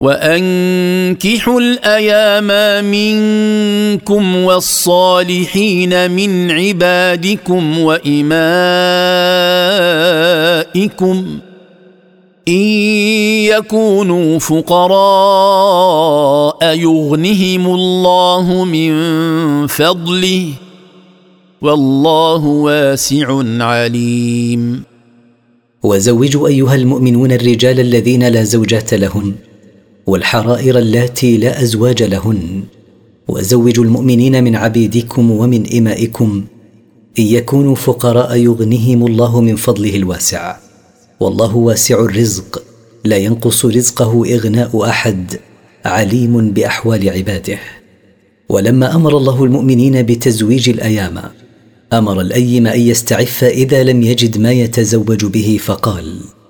وأنكحوا الأيام منكم والصالحين من عبادكم وإمائكم إن يكونوا فقراء يغنهم الله من فضله والله واسع عليم. وزوجوا أيها المؤمنون الرجال الذين لا زوجات لهن والحرائر اللاتي لا أزواج لهن، وزوجوا المؤمنين من عبيدكم ومن إمائكم إن يكونوا فقراء يغنهم الله من فضله الواسع، والله واسع الرزق لا ينقص رزقه إغناء أحد، عليم بأحوال عباده. ولما أمر الله المؤمنين بتزويج الأيام أمر الأيم أن يستعف إذا لم يجد ما يتزوج به، فقال: